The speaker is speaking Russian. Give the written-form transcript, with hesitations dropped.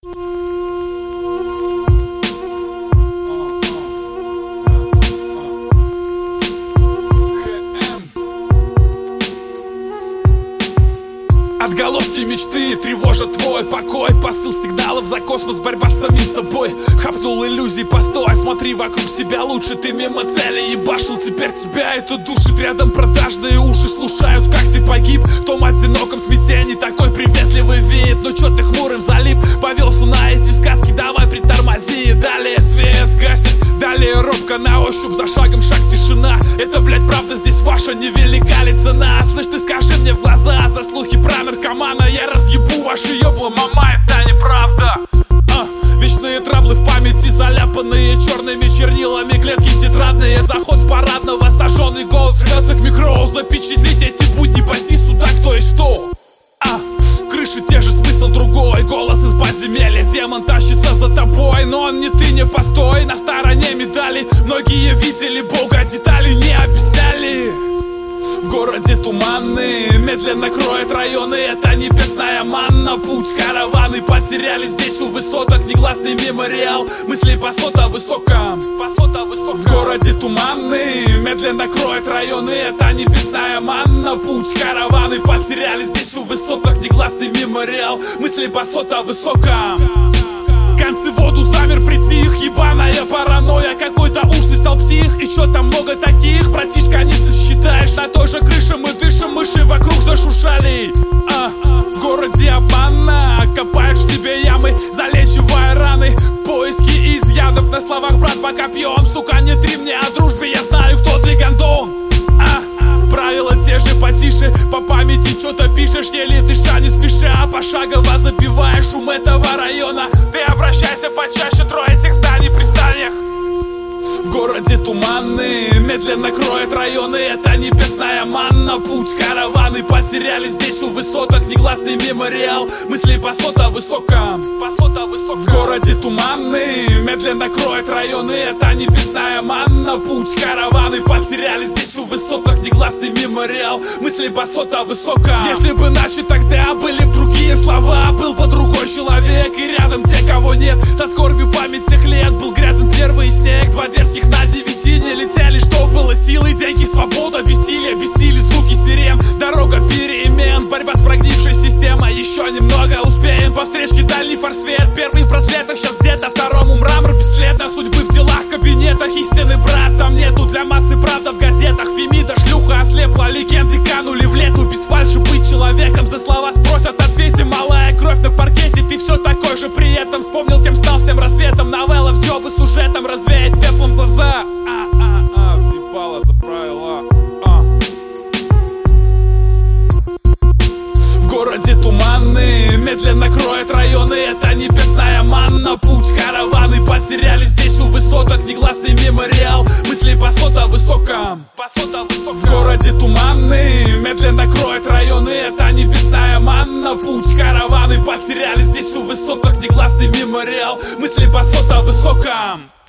Отголоски мечты тревожат твой покой. Посыл сигналов за космос, борьба с самим собой. Хапнул иллюзий, постой, смотри вокруг себя лучше. Ты мимо цели ебашил, теперь тебя это душит. Рядом продажные уши слушают, как ты погиб. В том одиноком смятении такой приветливый вид. Ну чё ты хмурым залип, повелся на эти сказки, давай притормози. Далее свет гаснет, далее робко на ощупь, за шагом шаг тишина. Это, блядь, правда здесь ваша, невелика ли цена? Слышь, ты скажи мне в глаза, за слухи про наркомана я разъебу ваши ёбла, мама, это неправда. Вечные траблы в памяти, заляпанные черными чернилами клетки тетрадные. Заход с парадного, сожженный голод рвется к микро. Запечатлить эти будни, паси сюда кто и что. Крыши те же, смысл другой. Голос из подземелья, демон тащится за тобой. Но он не ты, не постой, на стороне медали. Многие видели Бога, детали не объясняли. В городе туманный, медленно кроет районы. Это небесная манна, путь караваны потерялись здесь у высоток. Негласный мемориал, мысли посота высоком. В городе туманный, медленно кроет районы. Это небесная манна, путь караваны потерялись здесь у высоток. Негласный мемориал, мысли посота высоком. Концы в воду замер, притих, ебаная паранойя. Какой-то ушный стал псих, и чё там много таких? Братишка, не сосчитаешь, на той же крыше мы дышим. Мыши вокруг зашушали. В городе обмана, копаешь в себе ямы, залечивая раны. Поиски изъянов на словах, брат, пока пьем. Сука, не три мне о дружбе, я знаю, кто ты, гондон. Правила те же, потише, по памяти что-то пишешь, еле дыша, не спеша. Пошагово забиваешь шум этого района. Ты обращайся почаще, трое этих зданий при зданиях. В городе туманный, медленно кроет районы. Это небесная манна, путь караваны потерялись здесь у высоток. Негласный мемориал, мысли посота высоком. В городе туманный, медленно кроет районы. Это небесная манна, путь караваны потерялись здесь у высоток. Негласный мемориал, мысли посота высоком. Если бы наши тогда были б другие слова, был бы другой человек, и рядом те, кого нет. Со скорбью память тех лет, был грязен первый снег. Два дерзких на 9 не летели, что было силы. Деньги, свобода, бессилие, бесили звуки сирен. Дорога перемен, борьба с прогнившей системой. Еще немного успеем, по встречке дальний форсвет. Первый в браслетах, сейчас где-то второму мрамор бесследно. Судьбы в делах, кабинетах, истины, брат. Там нету для массы правда в газетах. Фемида, шлюха ослепла, легенды канули в лету. Без фальши быть человеком, за слова спросят, ответим. Малая кровь на паркете, ты все такой же при этом. Вспомнил, кем стал с тем рассветом. Новелла, все бы сюжетом развеять пеплом глаза. Взъебала, заправила. В городе туманный, медленно кроет районы. Это небесная манна, путь караваны потерялись здесь у высоток. Негласный мемориал, мысли посота высоком. В городе туманный, медленно кроет районы. Это небесная манна, путь караваны потерялись здесь у высоток. Негласный мемориал, мысли посота высоком.